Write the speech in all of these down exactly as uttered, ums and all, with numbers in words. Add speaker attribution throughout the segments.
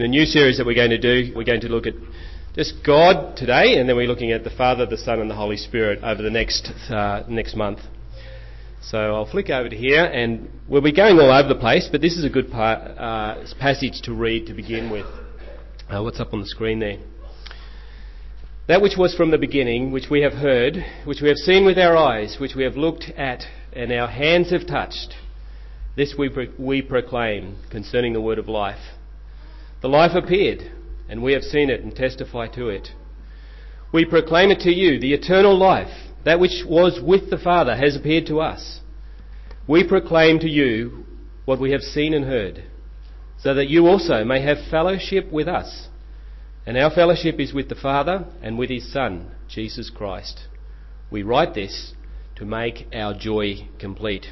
Speaker 1: The new series that we're going to do, we're going to look at just God today, and then we're looking at the Father, the Son and the Holy Spirit over the next uh, next month. So I'll flick over to here, and we'll be going all over the place, but this is a good part, uh, passage to read to begin with. Uh, what's up on the screen there? That which was from the beginning, which we have heard, which we have seen with our eyes, which we have looked at and our hands have touched, this we, pro- we proclaim concerning the word of life. The life appeared, and we have seen it and testify to it. We proclaim it to you, the eternal life, that which was with the Father has appeared to us. We proclaim to you what we have seen and heard, so that you also may have fellowship with us. And our fellowship is with the Father and with his Son, Jesus Christ. We write this to make our joy complete.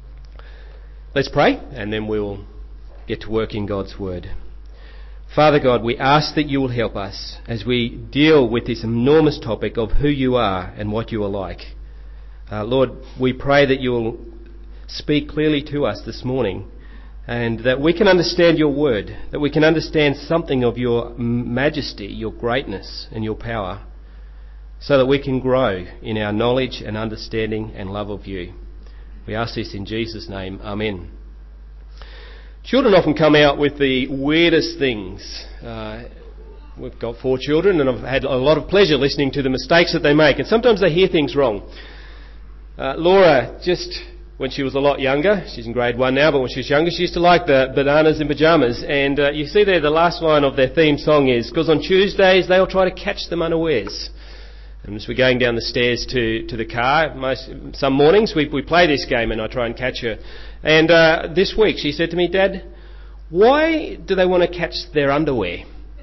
Speaker 1: Let's pray, and then we'll get to work in God's word. Father God, we ask that you will help us as we deal with this enormous topic of who you are and what you are like. Uh, Lord, we pray that you will speak clearly to us this morning and that we can understand your word, that we can understand something of your majesty, your greatness and your power, so that we can grow in our knowledge and understanding and love of you. We ask this in Jesus' name. Amen. Children often come out with the weirdest things. Uh, we've got four children, and I've had a lot of pleasure listening to the mistakes that they make, and sometimes they hear things wrong. Uh, Laura, just when she was a lot younger, she's in grade one now, but when she was younger, she used to like the bananas in pyjamas, and uh, you see there the last line of their theme song is, because on Tuesdays they'll try to catch them unawares. And as we're going down the stairs to, to the car, most, some mornings we, we play this game and I try and catch her. And uh, this week she said to me, Dad, why do they want to catch their underwear?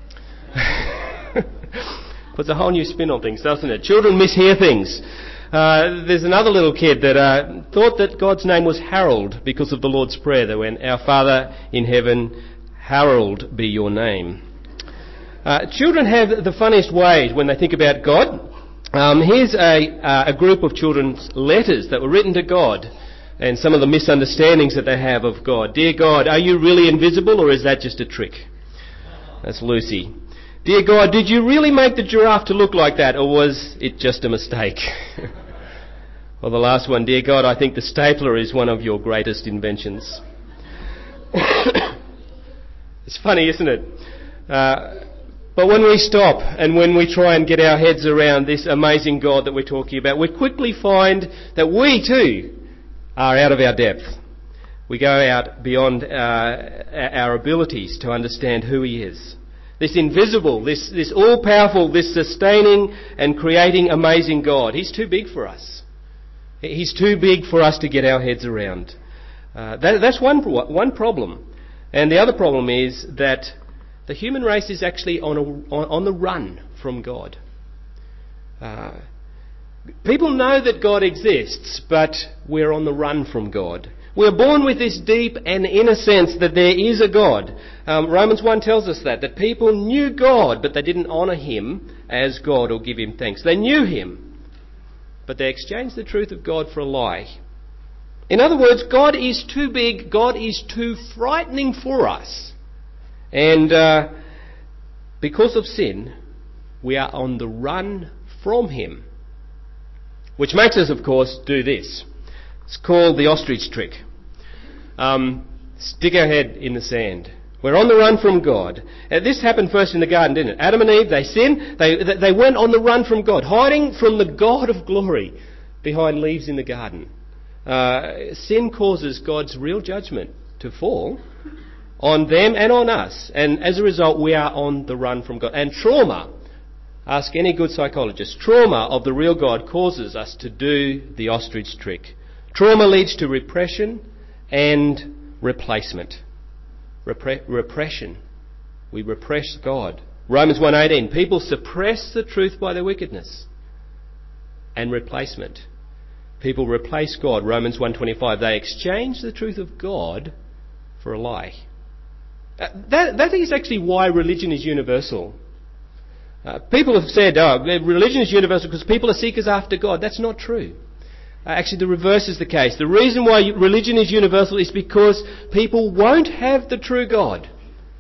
Speaker 1: Puts a whole new spin on things, doesn't it? Children mishear things. Uh, there's another little kid that uh, thought that God's name was Harold because of the Lord's Prayer that went, Our Father in heaven, hallowed be your name. Uh, children have the funniest ways when they think about God. Um, here's a, uh, a group of children's letters that were written to God and some of the misunderstandings that they have of God. Dear God, are you really invisible or is that just a trick? That's Lucy. Dear God, did you really make the giraffe to look like that or was it just a mistake? Well, the last one, Dear God, I think the stapler is one of your greatest inventions. It's funny, isn't it? Uh, But when we stop and when we try and get our heads around this amazing God that we're talking about, we quickly find that we too are out of our depth. We go out beyond uh, our abilities to understand who he is. This invisible, this, this all-powerful, this sustaining and creating amazing God. He's too big for us. He's too big for us to get our heads around. Uh, that, that's one, one problem. And the other problem is that the human race is actually on, a, on, on the run from God. Uh, people know that God exists, but we're on the run from God. We're born with this deep and inner sense that there is a God. Um, Romans one tells us that, that people knew God, but they didn't honour him as God or give him thanks. They knew him, but they exchanged the truth of God for a lie. In other words, God is too big, God is too frightening for us. And uh, because of sin, we are on the run from him. Which makes us, of course, do this. It's called the ostrich trick. Um, stick our head in the sand. We're on the run from God. Uh, this happened first in the garden, didn't it? Adam and Eve, they sinned. They, they went on the run from God, hiding from the God of glory behind leaves in the garden. Uh, sin causes God's real judgment to fall on them and on us. And as a result, we are on the run from God. And trauma, ask any good psychologist, trauma of the real God causes us to do the ostrich trick. Trauma leads to repression and replacement. Repre- repression. We repress God. Romans one eighteen, people suppress the truth by their wickedness. And replacement. People replace God. Romans one twenty-five, they exchange the truth of God for a lie. Uh, that, that is actually why religion is universal. Uh, people have said, oh, religion is universal because people are seekers after God. That's not true. Uh, actually, the reverse is the case. The reason why religion is universal is because people won't have the true God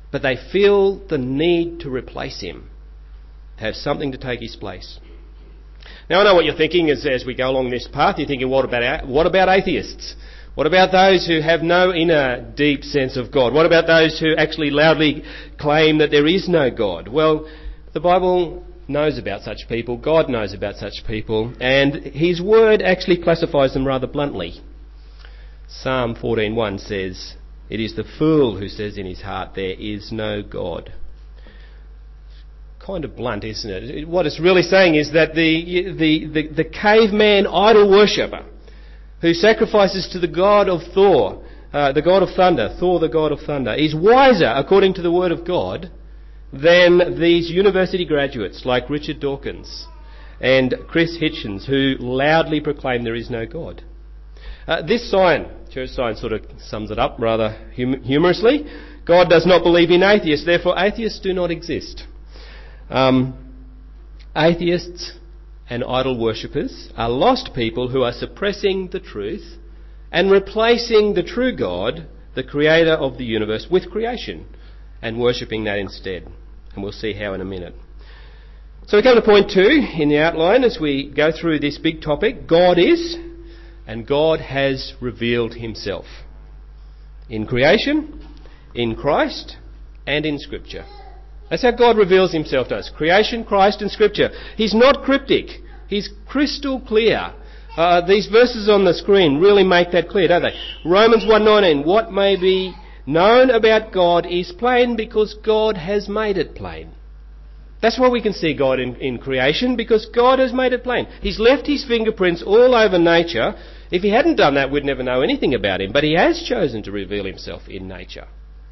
Speaker 1: but they feel the need to replace him, have something to take his place. Now I know what you're thinking as, as we go along this path. You're thinking, what about, what about atheists? What about those who have no inner deep sense of God? What about those who actually loudly claim that there is no God? Well, the Bible knows about such people. God knows about such people. And his word actually classifies them rather bluntly. Psalm fourteen one says, "It is the fool who says in his heart, there is no God." Kind of blunt, isn't it? What it's really saying is that the, the, the, the caveman idol worshipper who sacrifices to the god of Thor, uh, the god of thunder, Thor the god of thunder, is wiser, according to the word of God, than these university graduates like Richard Dawkins and Chris Hitchens, who loudly proclaim there is no God. Uh, this sign, church sign, sort of sums it up rather hum- humorously. God does not believe in atheists, therefore atheists do not exist. Um, atheists and idol worshippers are lost people who are suppressing the truth and replacing the true God, the creator of the universe, with creation and worshipping that instead. And we'll see how in a minute. So we come to point two in the outline as we go through this big topic. God is, and God has revealed himself in creation, in Christ, and in Scripture. That's how God reveals himself to us. Creation, Christ and Scripture. He's not cryptic. He's crystal clear. Uh, these verses on the screen really make that clear, don't they? Romans one nineteen. What may be known about God is plain because God has made it plain. That's why we can see God in, in creation, because God has made it plain. He's left his fingerprints all over nature. If he hadn't done that, we'd never know anything about him. But he has chosen to reveal himself in nature.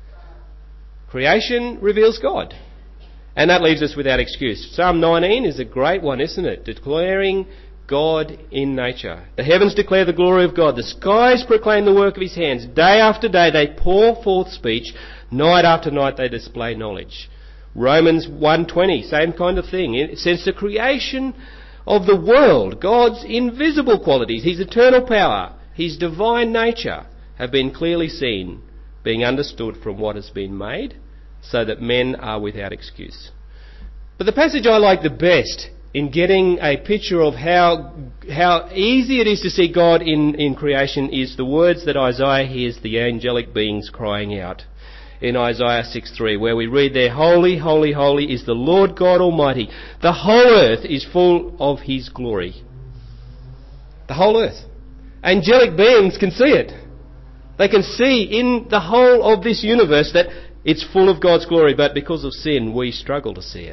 Speaker 1: Creation reveals God. And that leaves us without excuse. Psalm nineteen is a great one, isn't it? Declaring God in nature. The heavens declare the glory of God. The skies proclaim the work of his hands. Day after day they pour forth speech. Night after night they display knowledge. Romans one twenty, same kind of thing. Since the creation of the world, God's invisible qualities, his eternal power, his divine nature, have been clearly seen, being understood from what has been made, so that men are without excuse. But the passage I like the best in getting a picture of how how easy it is to see God in, in creation is the words that Isaiah hears the angelic beings crying out in Isaiah six three, where we read there, "Holy, holy, holy is the Lord God Almighty. The whole earth is full of his glory." The whole earth. Angelic beings can see it. They can see in the whole of this universe that it's full of God's glory, but because of sin, we struggle to see it.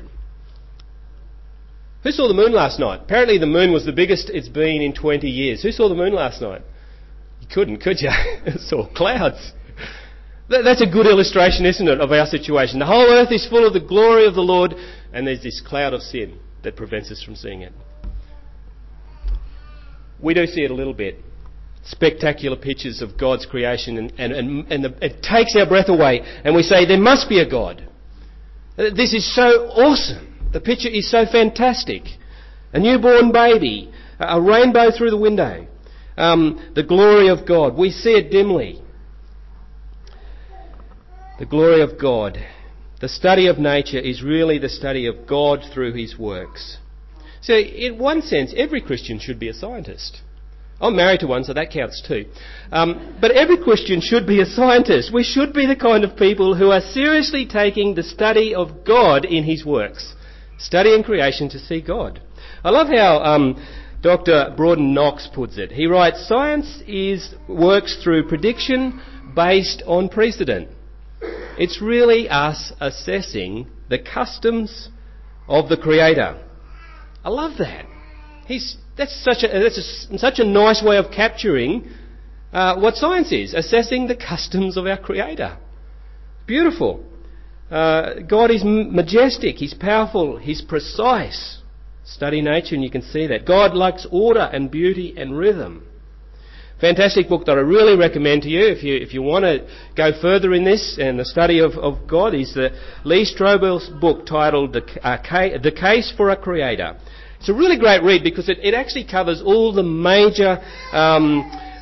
Speaker 1: Who saw the moon last night? Apparently the moon was the biggest it's been in twenty years. Who saw the moon last night? You couldn't, could you? Saw clouds. That's a good illustration, isn't it, of our situation. The whole earth is full of the glory of the Lord, and there's this cloud of sin that prevents us from seeing it. We do see it a little bit. Spectacular pictures of God's creation, and, and, and, and the, it takes our breath away, and we say, there must be a God. This is so awesome. The picture is so fantastic. A newborn baby, a rainbow through the window, um, the glory of God. We see it dimly. The glory of God. The study of nature is really the study of God through his works. So in one sense, every Christian should be a scientist. I'm married to one, so that counts too. Um, but every Christian should be a scientist. We should be the kind of people who are seriously taking the study of God in his works. Studying creation to see God. I love how um, Doctor Broaden Knox puts it. He writes, science is works through prediction based on precedent. It's really us assessing the customs of the Creator. I love that. He's, that's such a, that's a, such a nice way of capturing uh, what science is, assessing the customs of our Creator. Beautiful. Uh, God is majestic, he's powerful, he's precise. Study nature and you can see that. God likes order and beauty and rhythm. Fantastic book that I really recommend to you if you if you want to go further in this and the study of, of God is the Lee Strobel's book titled The, uh, Ca- the Case for a Creator. It's a really great read because it, it actually covers all the major um,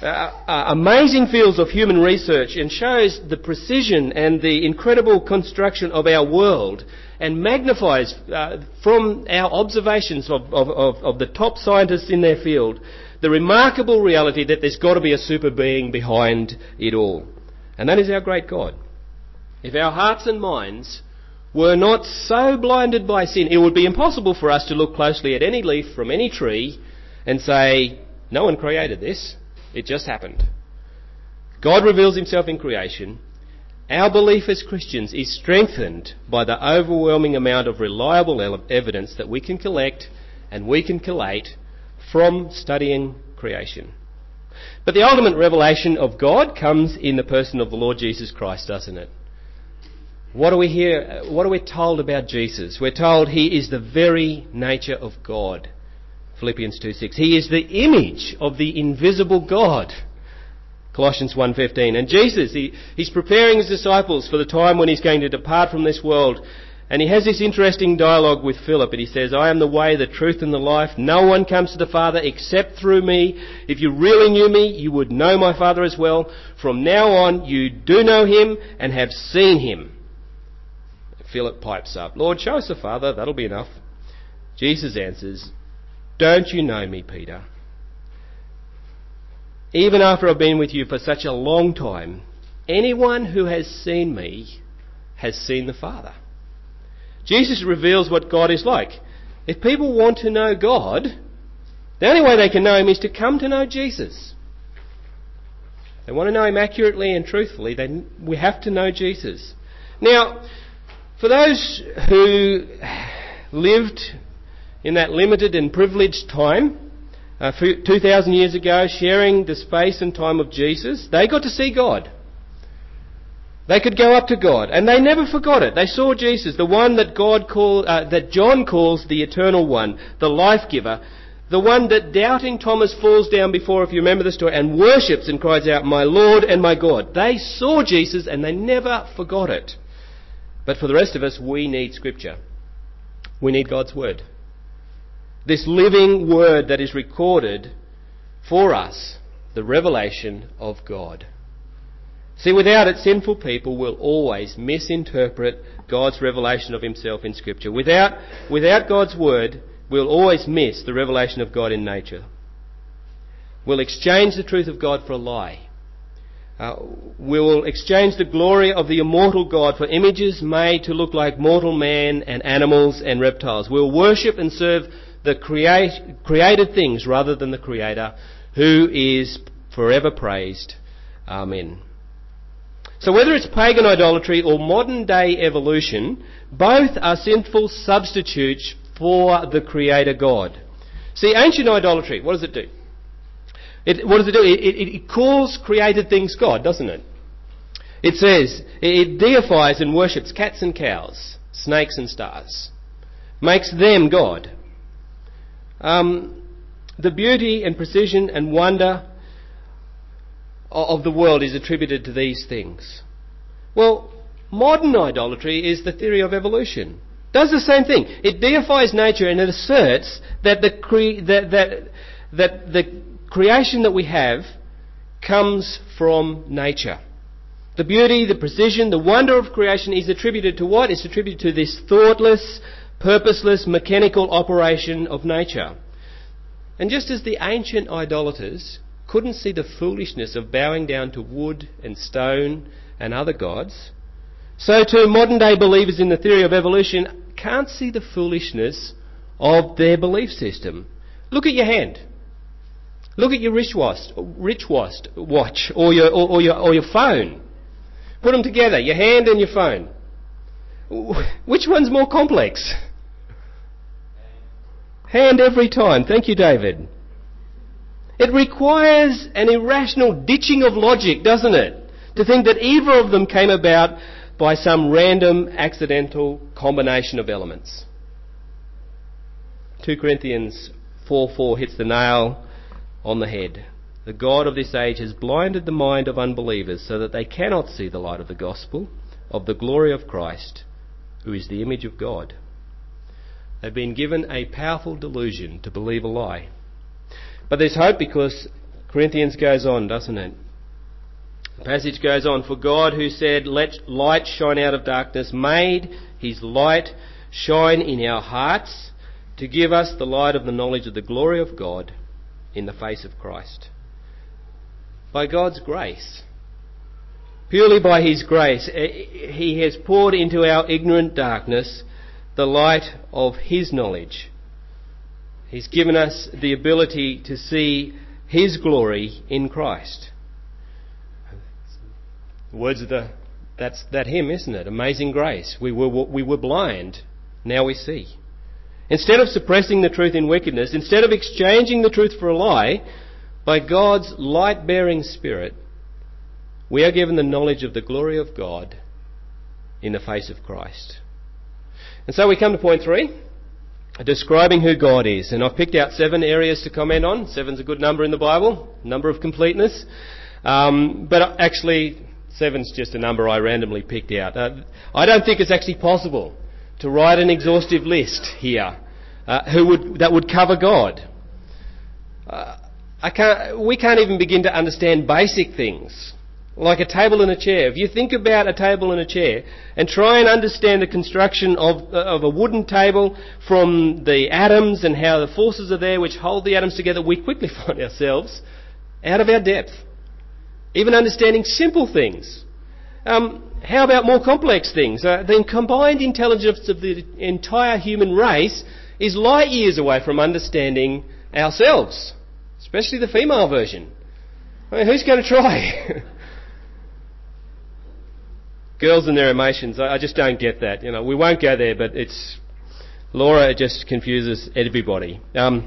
Speaker 1: uh, uh, amazing fields of human research and shows the precision and the incredible construction of our world, and magnifies uh, from our observations of, of, of, of the top scientists in their field the remarkable reality that there's got to be a super being behind it all. And that is our great God. If our hearts and minds were not so blinded by sin, it would be impossible for us to look closely at any leaf from any tree and say, no one created this, it just happened. God reveals himself in creation. Our belief as Christians is strengthened by the overwhelming amount of reliable evidence that we can collect and we can collate from studying creation. But the ultimate revelation of God comes in the person of the Lord Jesus Christ, doesn't it? What do we hear? What are we told about Jesus? We're told he is the very nature of God. Philippians two six. He is the image of the invisible God. Colossians one fifteen. And Jesus, he, he's preparing his disciples for the time when he's going to depart from this world. And he has this interesting dialogue with Philip, and he says, I am the way, the truth and the life. No one comes to the Father except through me. If you really knew me, you would know my Father as well. From now on, you do know him and have seen him. Philip pipes up, Lord, show us the Father, that'll be enough. Jesus answers, don't you know me, Peter? Even after I've been with you for such a long time, anyone who has seen me has seen the Father. Jesus reveals what God is like. If people want to know God, the only way they can know him is to come to know Jesus. They want to know him accurately and truthfully, then we have to know Jesus. Now, for those who lived in that limited and privileged time, uh, two thousand years ago, sharing the space and time of Jesus, they got to see God. They could go up to God, and they never forgot it. They saw Jesus, the one that God called, uh, that John calls the Eternal One, the Life Giver, the one that doubting Thomas falls down before, if you remember the story, and worships and cries out, my Lord and my God. They saw Jesus and they never forgot it. But for the rest of us, we need Scripture. We need God's Word. This living Word that is recorded for us, the revelation of God. See, without it, sinful people will always misinterpret God's revelation of himself in Scripture. Without, without God's Word, we'll always miss the revelation of God in nature. We'll exchange the truth of God for a lie. Uh, we will exchange the glory of the immortal God for images made to look like mortal man and animals and reptiles. We'll worship and serve the create, created things rather than the Creator, who is forever praised. Amen. So whether it's pagan idolatry or modern day evolution, both are sinful substitutes for the Creator God. See, ancient idolatry, what does it do? It, what does it do? It, it, it calls created things God, doesn't it? It says, it deifies and worships cats and cows, snakes and stars. Makes them God. Um, the beauty and precision and wonder of the world is attributed to these things. Well, modern idolatry is the theory of evolution. Does the same thing. It deifies nature and it asserts that the cre- that, that, that the creation that we have comes from nature. The beauty, the precision, the wonder of creation is attributed to what? It's attributed to this thoughtless, purposeless, mechanical operation of nature. And just as the ancient idolaters couldn't see the foolishness of bowing down to wood and stone and other gods, so too modern day believers in the theory of evolution can't see the foolishness of their belief system. Look at your hand. Look at your wristwatch, wristwatch watch, or your or, or your or your phone. Put them together, your hand and your phone. Which one's more complex? Hand every time. Thank you, David. It requires an irrational ditching of logic, doesn't it? To think that either of them came about by some random, accidental combination of elements. Second Corinthians four four hits the nail on the head. The God of this age has blinded the mind of unbelievers so that they cannot see the light of the gospel of the glory of Christ, who is the image of God. They've been given a powerful delusion to believe a lie. But there's hope because Corinthians goes on, doesn't it? The passage goes on, for God who said, let light shine out of darkness, made his light shine in our hearts to give us the light of the knowledge of the glory of God in the face of Christ. By God's grace, purely by his grace, he has poured into our ignorant darkness the light of his knowledge. He's given us the ability to see his glory in Christ. The words of the, that's that hymn, isn't it? Amazing grace. We were, we were blind, now we see. Instead of suppressing the truth in wickedness, instead of exchanging the truth for a lie, by God's light-bearing Spirit, we are given the knowledge of the glory of God in the face of Christ. And so we come to point three, describing who God is. And I've picked out seven areas to comment on. Seven's a good number in the Bible, number of completeness. Um, but actually, seven's just a number I randomly picked out. Uh, I don't think it's actually possible to write an exhaustive list here uh, who would that would cover God. Uh, I can't, we can't even begin to understand basic things, like a table and a chair. If you think about a table and a chair and try and understand the construction of, of a wooden table from the atoms and how the forces are there which hold the atoms together, we quickly find ourselves out of our depth. Even understanding simple things. Um, how about more complex things? Uh, the combined intelligence of the entire human race is light years away from understanding ourselves. Especially the female version. I mean, who's going to try? Girls and their emotions, I, I just don't get that. You know, we won't go there, but it's Laura. It just confuses everybody. Um,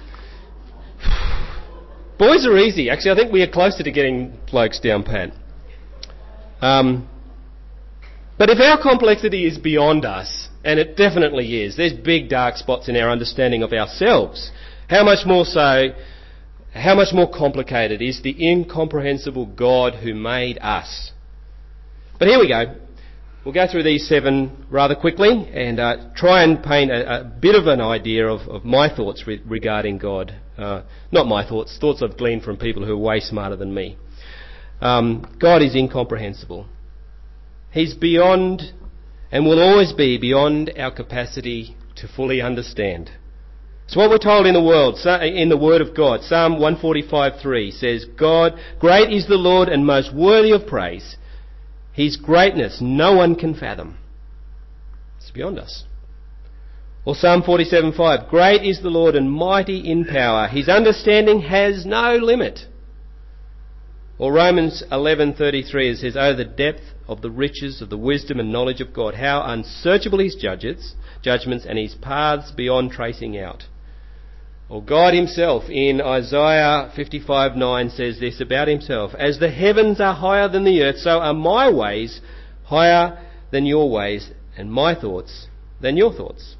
Speaker 1: boys are easy. Actually, I think we are closer to getting blokes down pat. Um, but if our complexity is beyond us, and it definitely is, there's big dark spots in our understanding of ourselves. How much more so? How much more complicated is the incomprehensible God who made us? But here we go. We'll go through these seven rather quickly and uh, try and paint a, a bit of an idea of, of my thoughts re- regarding God. Uh, not my thoughts, thoughts I've gleaned from people who are way smarter than me. Um, God is incomprehensible. He's beyond and will always be beyond our capacity to fully understand. It's what we're told in the world, in the Word of God. Psalm one forty-five three says, God, great is the Lord and most worthy of praise. His greatness no one can fathom. It's beyond us. Or Psalm forty-seven five, great is the Lord and mighty in power. His understanding has no limit. Or Romans eleven thirty-three, it says, oh, the depth of the riches of the wisdom and knowledge of God. How unsearchable his judges, judgments and his paths beyond tracing out. Or God himself in Isaiah fifty-five nine says this about himself, as the heavens are higher than the earth, so are my ways higher than your ways, and my thoughts than your thoughts.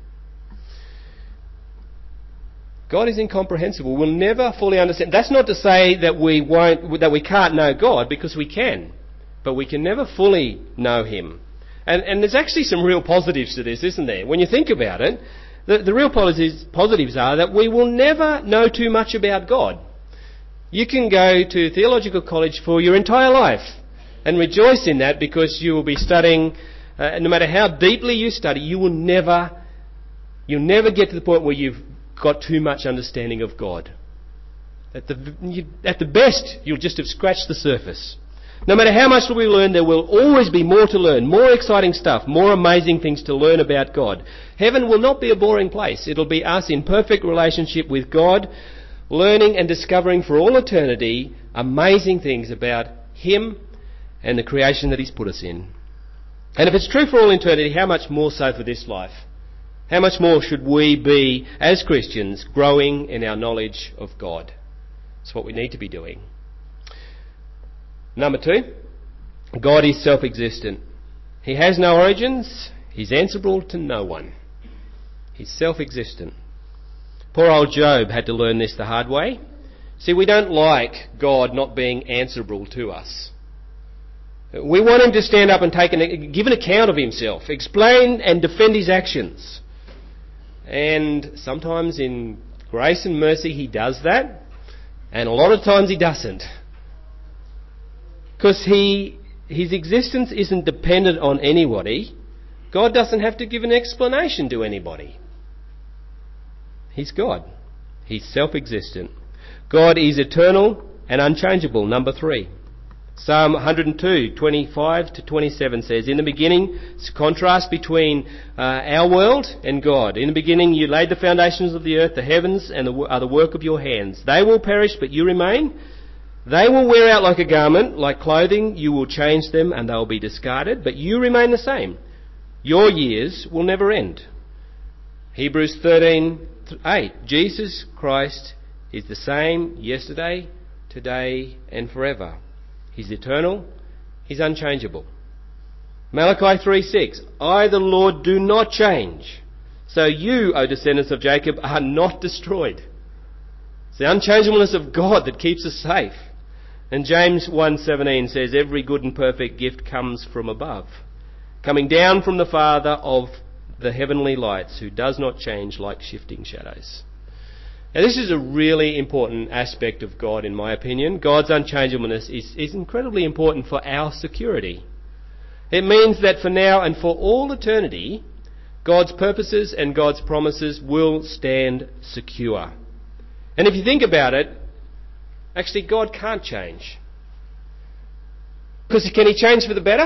Speaker 1: God is incomprehensible. We'll never fully understand. That's not to say that we won't, that we can't know God, because we can, but we can never fully know him. And, and there's actually some real positives to this, isn't there? When you think about it, the, the real positives, positives are that we will never know too much about God. You can go to theological college for your entire life and rejoice in that, because you will be studying, uh, no matter how deeply you study, you will never, you'll never get to the point where you've got too much understanding of God. At the, you, at the best, you'll just have scratched the surface. No matter how much we learn, there will always be more to learn, more exciting stuff, more amazing things to learn about God. Heaven will not be a boring place. It'll be us in perfect relationship with God, learning and discovering for all eternity amazing things about him and the creation that he's put us in. And if it's true for all eternity, how much more so for this life? How much more should we be, as Christians, growing in our knowledge of God? It's what we need to be doing. Number two, God is self-existent. He has no origins. He's answerable to no one. He's self-existent. Poor old Job had to learn this the hard way. See, we don't like God not being answerable to us. We want him to stand up and take an, give an account of himself, explain and defend his actions. And sometimes in grace and mercy he does that. And a lot of times he doesn't. Because he, his existence isn't dependent on anybody. God doesn't have to give an explanation to anybody. He's God. He's self-existent. God is eternal and unchangeable. Number three. Psalm one hundred two, twenty-five to twenty-seven says, in the beginning, it's a contrast between uh, our world and God. In the beginning you laid the foundations of the earth, the heavens and the, are the work of your hands. They will perish, but you remain. They will wear out like a garment, like clothing. You will change them and they will be discarded, but you remain the same. Your years will never end. Hebrews thirteen eight, Jesus Christ is the same yesterday, today and forever. He's eternal, He's unchangeable. Malachi three six, I the Lord do not change, so you, O descendants of Jacob, are not destroyed. It's the unchangeableness of God that keeps us safe. And James one seventeen says, every good and perfect gift comes from above, coming down from the Father of the heavenly lights, who does not change like shifting shadows. Now this is a really important aspect of God, in my opinion. God's unchangeableness is, is incredibly important for our security. It means that for now and for all eternity, God's purposes and God's promises will stand secure. And if you think about it, actually God can't change. Because can He change for the better?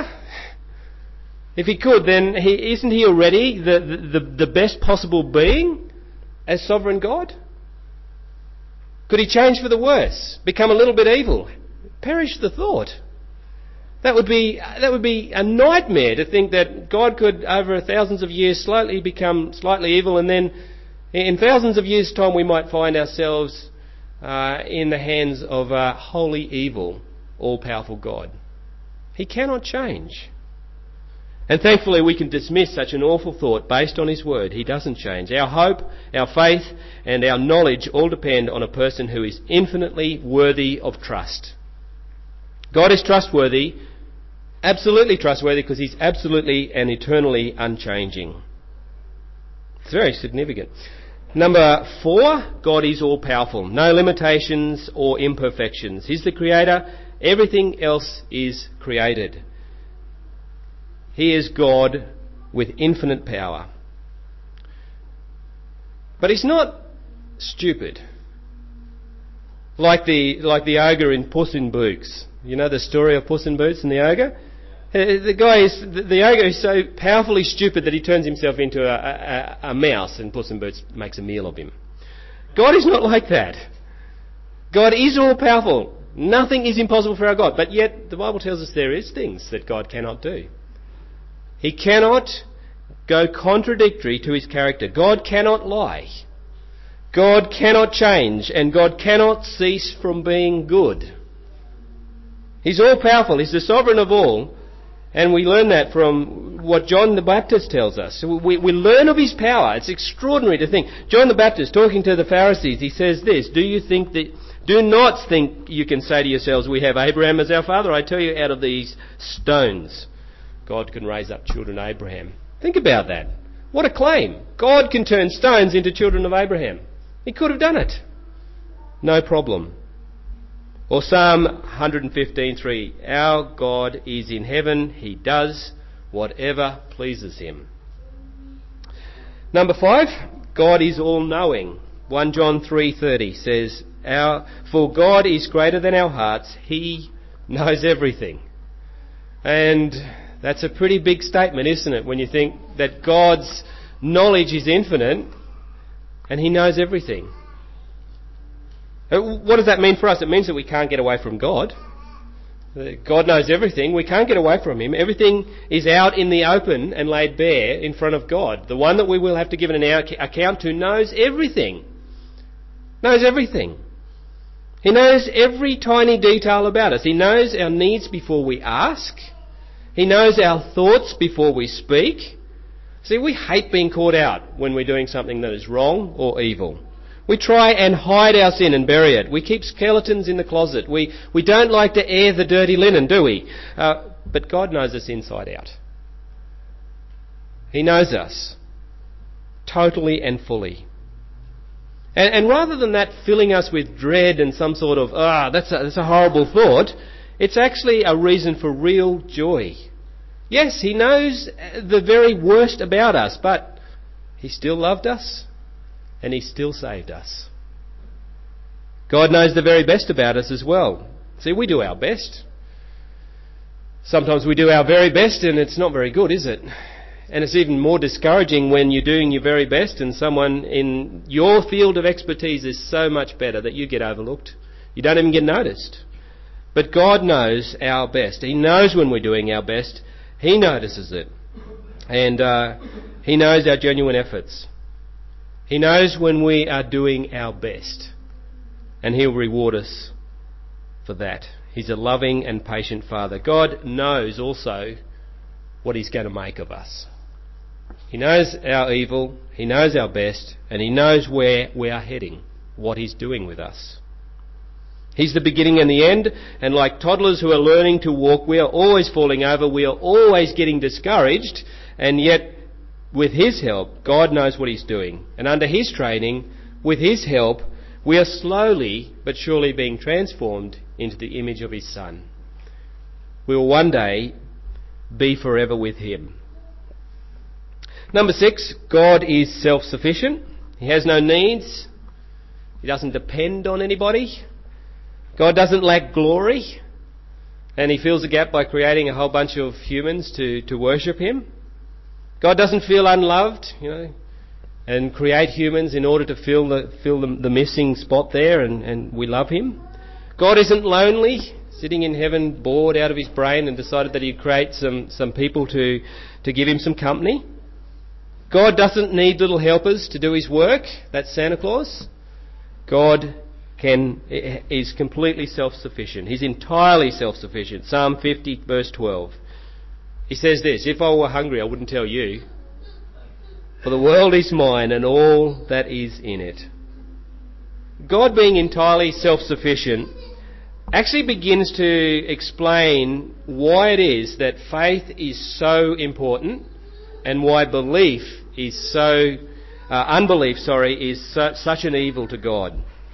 Speaker 1: If He could, then he, isn't He already the, the, the best possible being as sovereign God? Could He change for the worse? Become a little bit evil? Perish the thought. That would be that would be a nightmare to think that God could, over thousands of years, slowly become slightly evil, and then in thousands of years' time we might find ourselves uh, in the hands of a wholly evil, all-powerful God. He cannot change. And thankfully we can dismiss such an awful thought based on His word. He doesn't change. Our hope, our faith and our knowledge all depend on a person who is infinitely worthy of trust. God is trustworthy, absolutely trustworthy, because He's absolutely and eternally unchanging. It's very significant. Number four, God is all-powerful. No limitations or imperfections. He's the Creator. Everything else is created. He is God with infinite power. But He's not stupid. Like the like the ogre in Puss in Boots. You know the story of Puss in Boots and the ogre? The guy is, the ogre is so powerfully stupid that he turns himself into a, a, a mouse, and Puss in Boots makes a meal of him. God is not like that. God is all powerful. Nothing is impossible for our God. But yet the Bible tells us there is things that God cannot do. He cannot go contradictory to His character. God cannot lie. God cannot change, and God cannot cease from being good. He's all powerful. He's the sovereign of all. And we learn that from what John the Baptist tells us. We, we learn of His power. It's extraordinary to think. John the Baptist, talking to the Pharisees, he says this, Do you think that, do not think you can say to yourselves, we have Abraham as our father. I tell you, out of these stones God can raise up children of Abraham. Think about that. What a claim. God can turn stones into children of Abraham. He could have done it. No problem. Or Psalm one fifteen three, our God is in heaven. He does whatever pleases Him. Number five, God is all-knowing. First John three thirty says, our, for God is greater than our hearts. He knows everything. And that's a pretty big statement, isn't it, when you think that God's knowledge is infinite and He knows everything. What does that mean for us? It means that we can't get away from God. God knows everything. We can't get away from Him. Everything is out in the open and laid bare in front of God. The one that we will have to give an account to knows everything. Knows everything. He knows every tiny detail about us. He knows our needs before we ask. He knows our thoughts before we speak. See, we hate being caught out when we're doing something that is wrong or evil. We try and hide our sin and bury it. We keep skeletons in the closet. We, we don't like to air the dirty linen, do we? Uh, but God knows us inside out. He knows us totally and fully. And, and rather than that filling us with dread and some sort of, ah, that's a, that's a horrible thought, it's actually a reason for real joy. Yes, he knows the very worst about us, but he still loved us and he still saved us. God knows the very best about us as well. See, we do our best. Sometimes we do our very best and it's not very good, is it? And it's even more discouraging when you're doing your very best and someone in your field of expertise is so much better that you get overlooked. You don't even get noticed. But God knows our best. He knows when we're doing our best. He notices it. And uh, He knows our genuine efforts. He knows when we are doing our best. And He'll reward us for that. He's a loving and patient Father. God knows also what He's going to make of us. He knows our evil, He knows our best, and He knows where we are heading, what He's doing with us. He's the beginning and the end, and like toddlers who are learning to walk, we are always falling over, we are always getting discouraged, and yet with His help, God knows what He's doing. And under His training, with His help, we are slowly but surely being transformed into the image of His Son. We will one day be forever with Him. Number six, God is self-sufficient. He has no needs. He doesn't depend on anybody. God doesn't lack glory. And He fills the gap by creating a whole bunch of humans to, to worship Him. God doesn't feel unloved, you know, and create humans in order to fill the, fill the, the missing spot there, and, and we love Him. God isn't lonely, sitting in heaven bored out of his brain and decided that He'd create some, some people to, to give Him some company. God doesn't need little helpers to do His work. That's Santa Claus. God can is completely self-sufficient. He's entirely self-sufficient. Psalm fifty, verse twelve. He says this, "If I were hungry, I wouldn't tell you, for the world is mine and all that is in it." God being entirely self-sufficient actually begins to explain why it is that faith is so important and why belief is so, uh, unbelief, sorry, is su- such an evil to God.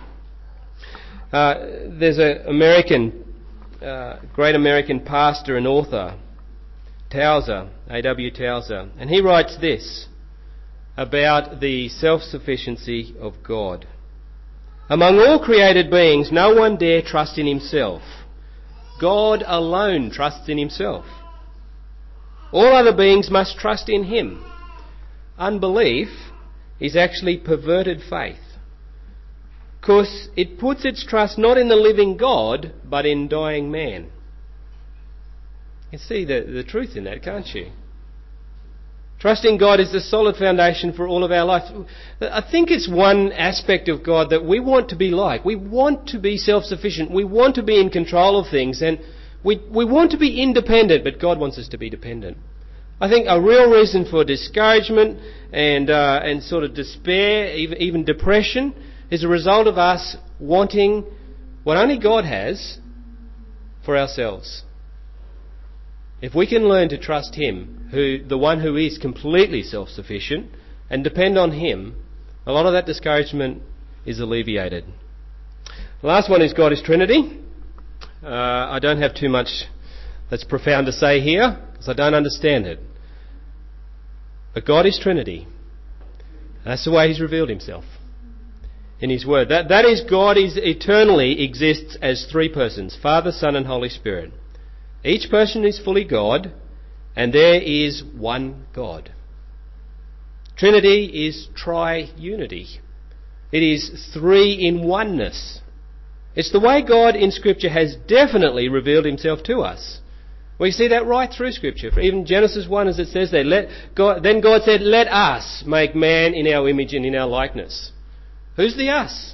Speaker 1: Uh, there's an American, uh, great American pastor and author, Tozer, A W Tozer, and he writes this about the self-sufficiency of God. "Among all created beings, no one dare trust in himself. God alone trusts in Himself. All other beings must trust in Him. Unbelief is actually perverted faith, because it puts its trust not in the living God, but in dying man." You can see the, the truth in that, can't you? Trusting God is the solid foundation for all of our life. I think it's one aspect of God that we want to be like. We want to be self-sufficient. We want to be in control of things, and we, we want to be independent, but God wants us to be dependent. I think a real reason for discouragement and uh, and sort of despair, even, even depression, is a result of us wanting what only God has for ourselves. If we can learn to trust Him, who the one who is completely self-sufficient, and depend on Him, a lot of that discouragement is alleviated. The last one is God is Trinity. Uh, I don't have too much that's profound to say here, because I don't understand it. But God is Trinity. That's the way He's revealed Himself in His Word. That, that is, God is eternally exists as three persons, Father, Son and Holy Spirit. Each person is fully God, and there is one God. Trinity is tri-unity. It is three in oneness. It's the way God in Scripture has definitely revealed Himself to us. We see that right through Scripture. Even Genesis one, as it says there, let God, then God said, "Let us make man in our image and in our likeness." Who's the us?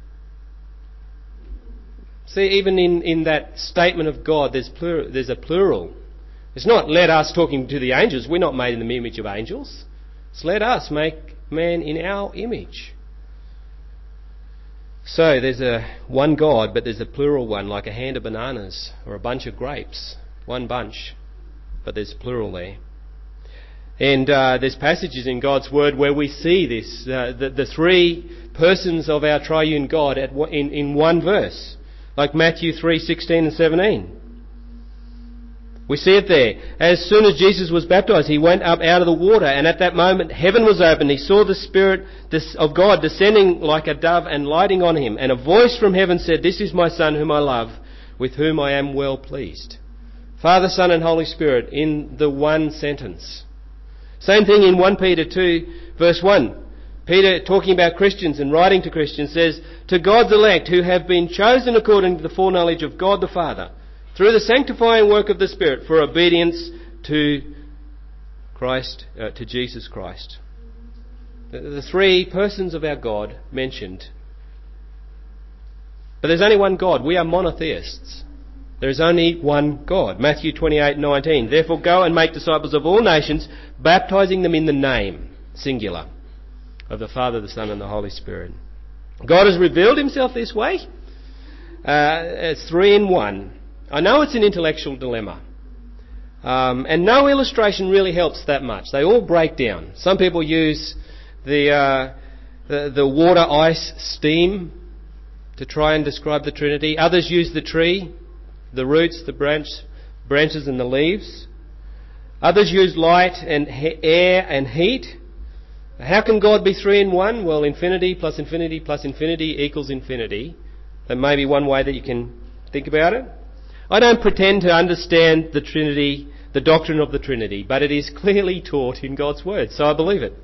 Speaker 1: See, even in, in that statement of God, there's plural, there's a plural. It's not "let us" talking to the angels. We're not made in the image of angels. It's "let us make man in our image." So there's a one God, but there's a plural one, like a hand of bananas or a bunch of grapes. One bunch, but there's plural there. And uh, there's passages in God's Word where we see this, uh, the, the three persons of our triune God at, in, in one verse, like Matthew three sixteen and seventeen. We see it there. As soon as Jesus was baptized, he went up out of the water, and at that moment heaven was opened. He saw the Spirit of God descending like a dove and lighting on him. And a voice from heaven said, "This is my Son whom I love, with whom I am well pleased." Father, Son and Holy Spirit in the one sentence. Same thing in First Peter two verse one. Peter, talking about Christians and writing to Christians, says, "To God's elect who have been chosen according to the foreknowledge of God the Father, through the sanctifying work of the Spirit, for obedience to Christ, uh, to Jesus Christ." The, the three persons of our God mentioned. But there's only one God. We are monotheists. There is only one God. Matthew twenty-eight nineteen. "Therefore go and make disciples of all nations, baptizing them in the name," singular, "of the Father, the Son and the Holy Spirit." God has revealed himself this way. Uh, it's three in one. I know it's an intellectual dilemma. Um, and no illustration really helps that much. They all break down. Some people use the, uh, the, the water, ice, steam to try and describe the Trinity. Others use the tree, the roots, the branch, branches and the leaves. Others use light and he- air and heat. How can God be three in one? Well, infinity plus infinity plus infinity equals infinity. That may be one way that you can think about it. I don't pretend to understand the Trinity, the doctrine of the Trinity, but it is clearly taught in God's Word, so I believe it.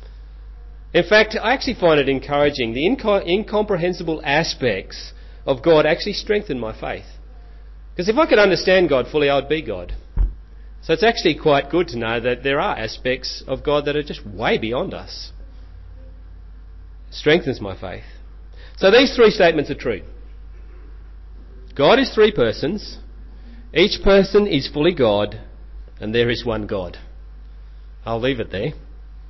Speaker 1: In fact, I actually find it encouraging. The inco- incomprehensible aspects of God actually strengthen my faith. Because if I could understand God fully, I would be God. So it's actually quite good to know that there are aspects of God that are just way beyond us. It strengthens my faith. So these three statements are true. God is three persons, each person is fully God, and there is one God. I'll leave it there.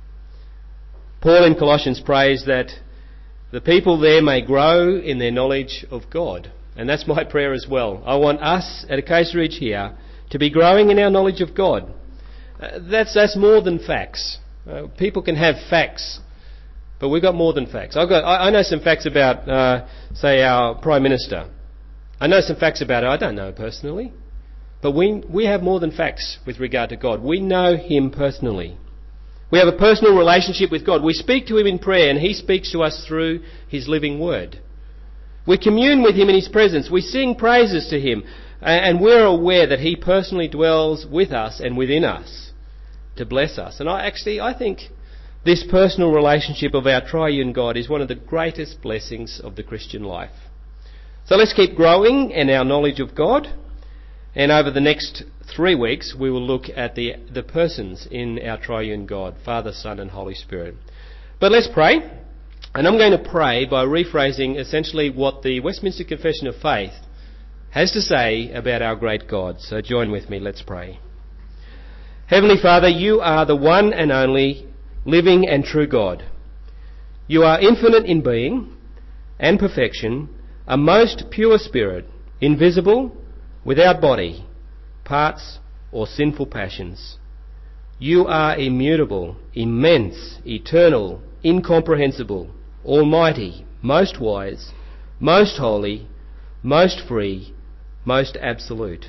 Speaker 1: Paul in Colossians prays that the people there may grow in their knowledge of God. And that's my prayer as well. I want us at Acacia Ridge here to be growing in our knowledge of God. Uh, that's, that's more than facts. Uh, people can have facts, but we've got more than facts. I've got, I, I know some facts about, uh, say, our Prime Minister. I know some facts about her. I don't know her personally. But we we have more than facts with regard to God. We know him personally. We have a personal relationship with God. We speak to him in prayer and he speaks to us through his living word. We commune with him in his presence. We sing praises to him. And we're aware that he personally dwells with us and within us to bless us. And I actually, I think this personal relationship of our triune God is one of the greatest blessings of the Christian life. So let's keep growing in our knowledge of God, and over the next three weeks we will look at the, the persons in our triune God, Father, Son and Holy Spirit. But let's pray, and I'm going to pray by rephrasing essentially what the Westminster Confession of Faith has to say about our great God. So join with me, let's pray. Heavenly Father, you are the one and only living and true God. You are infinite in being and perfection, a most pure spirit, invisible, without body, parts, or sinful passions. You are immutable, immense, eternal, incomprehensible, almighty, most wise, most holy, most free, most absolute.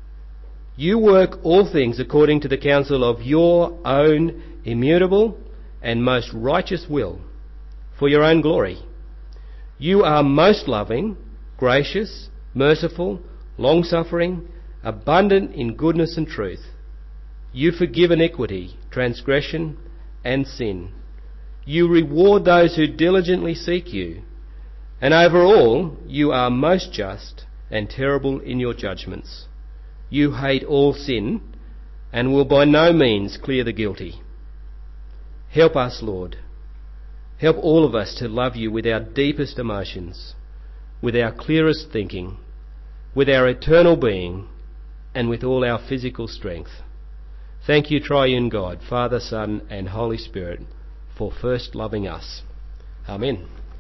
Speaker 1: You work all things according to the counsel of your own immutable and most righteous will, for your own glory. You are most loving, gracious, merciful, long-suffering, abundant in goodness and truth. You forgive iniquity, transgression, and sin. You reward those who diligently seek you. And over all, you are most just and terrible in your judgments. You hate all sin and will by no means clear the guilty. Help us, Lord. Help all of us to love you with our deepest emotions, with our clearest thinking, with our eternal being, and with all our physical strength. Thank you, Triune God, Father, Son, and Holy Spirit, for first loving us. Amen.